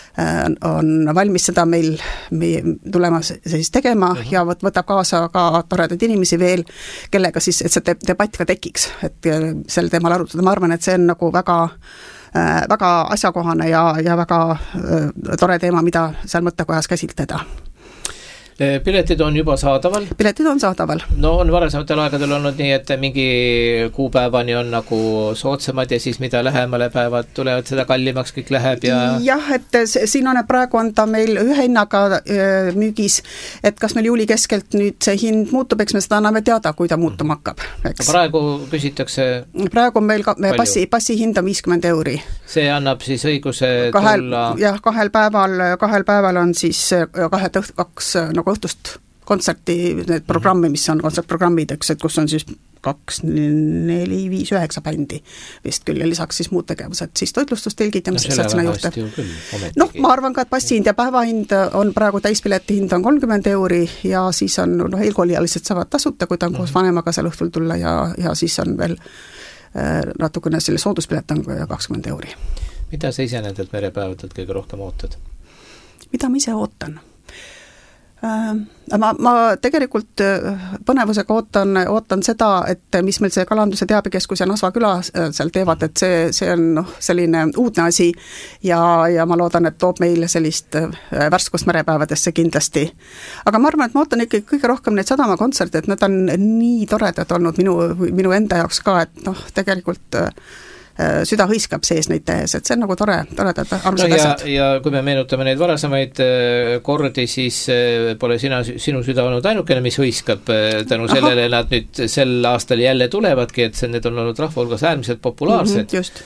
on valmis seda meil tulema siis tegema ja võtab kaasa ka toredad inimesi veel, kellega siis, et see debatt ka tekiks, et sel teemal arutada. Ma arvan, et see on nagu väga asjakohane ja väga tore teema, mida seal mõttekojas käsitleda. Piletid on juba saadaval? Piletid on saadaval. No on varasematel aegadel olnud nii, et mingi kuupäevani on nagu soodsamad ja siis mida lähemale päevad tulevad, seda kallimaks kõik läheb ja... Jah, et siin on praegu on ta meil ühe hinnaga müügis, et kas meil juuli keskelt nüüd see hind muutub, eks me seda anname teada, kui ta muutuma hakkab. Eks. Praegu küsitakse... Praegu on meil passi hind on 50 €. See annab siis õiguse tulla... Jah, kahel päeval on siis kaks nagu õhtust kontserti, need programmi, mis on kontsertprogrammid, eks, et kus on siis 2, 4, 5, 9 bändi vist küll ja lisaks siis muud tegevused, siis toitlustustelgid ja mis sealt sinna juurde. Ma arvan ka, et passihind ja päevahind on praegu täispileti hind on 30 € ja siis on eelkoolialised saavad tasuta, kui ta on koos vanemaga seal õhtul tulla ja siis on veel natukene selle sooduspilet on 20 €. Mida sa ise nendelt merepäevadelt kõige rohkem ootad? Mida ma ise ootan? Ma tegelikult põnevusega ootan seda, et mis meil see kalanduse teabekeskus ja Nasva küla seal teevad, et see on selline uudne asi ja ma loodan, et toob meile sellist värskust merepäevadesse kindlasti. Aga ma arvan, et ma ootan ikkagi kõige rohkem neid sadamakontserte, et need on nii toredad olnud minu enda jaoks ka, et tegelikult süda hõiskab sees neid tehes, et see on nagu toredad armsad asjad. Ja kui me meenutame neid varasemaid kordi, siis pole sinu süda olnud ainukene, mis hõiskab tänu sellele, nad nüüd sel aastal jälle tulevadki, et need on olnud rahva hulgas äärmiselt populaarsed. Just.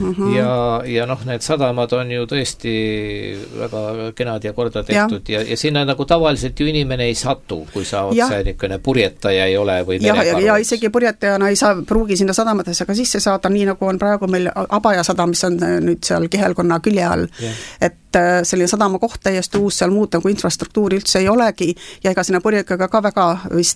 Ja need sadamad on ju tõesti väga kenad ja korda tehtud ja sinna nagu tavaliselt ju inimene ei satu, kui sa otse niisugune purjetaja ei ole või mereparu. Ja isegi purjetajana ei pruugi sinna sadamatesse ka sisse saada, nii nagu on praegu meil Abaja sadam, mis on nüüd seal Kihelkonna külje all, et selline sadama koht täiesti uus, seal muud nagu infrastruktuuri üldse ei olegi ja ega sinna purjekaga ka väga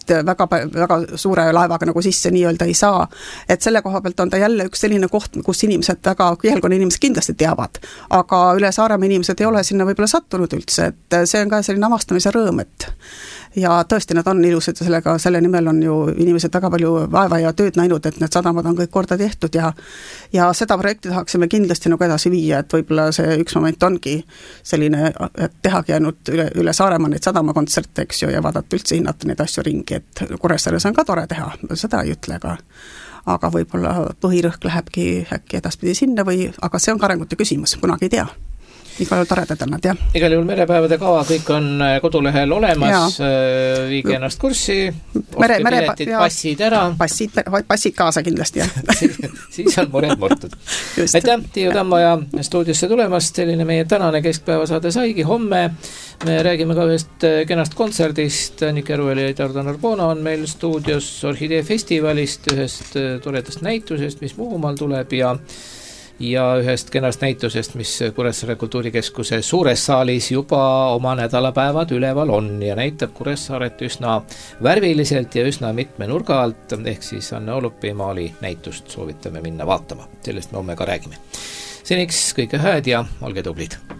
suure laevaga nagu sisse nii-öelda ei saa. Et selle koha pealt on ta jälle üks selline koht, kus inimesed Kihelkonna inimesed kindlasti teavad, aga üle Saaremaa inimesed ei ole sinna võib-olla sattunud üldse, et see on ka selline avastamise rõõm, et ja tõesti, nad on ilusad ja selle nimel on ju inimesed väga palju vaeva ja tööd näinud, et need sadamad on kõik korda tehtud ja seda projekti tahaksime kindlasti nagu edasi viia, et võib-olla see üks moment ongi selline, et tehagi ainult üle Saaremaa neid sadamakontserte, eks ju, ja vaadata üldse hinnata neid asju ringi, et Kuressaares on ka tore teha, seda ei ütle, aga võib-olla põhirõhk lähebki äkki edaspidi sinna aga see on ka arengute küsimus, kunagi ei tea. Igal juhul toredad on nad, jah. Igal juhul merepäevade kava, kõik on kodulehel olemas, viige ennast kurssi, ostke piletid, passid ära. Passid kaasa kindlasti, jah. Siis on mured murtud. Aitäh, Tiiu Tammoja stuudiosse tulemast, selline meie tänane keskpäevasaade saigi. Homme me räägime ka ühest kenast kontserdist, Annika Erueli ja Tardo Narbona on meil stuudios Orhidee festivalist, ühest toredast näitusest, mis Muhumaal tuleb ja ühest kenast näitusest, mis Kuressaare kultuurikeskuse suures saalis juba oma nädalapäevad üleval on ja näitab Kuressaaret üsna värviliselt ja üsna mitme nurga alt, ehk siis Anne Olupi maali näitust soovitame minna vaatama. Sellest me homme ka räägime. Seniks kõike hääd ja olge tublid!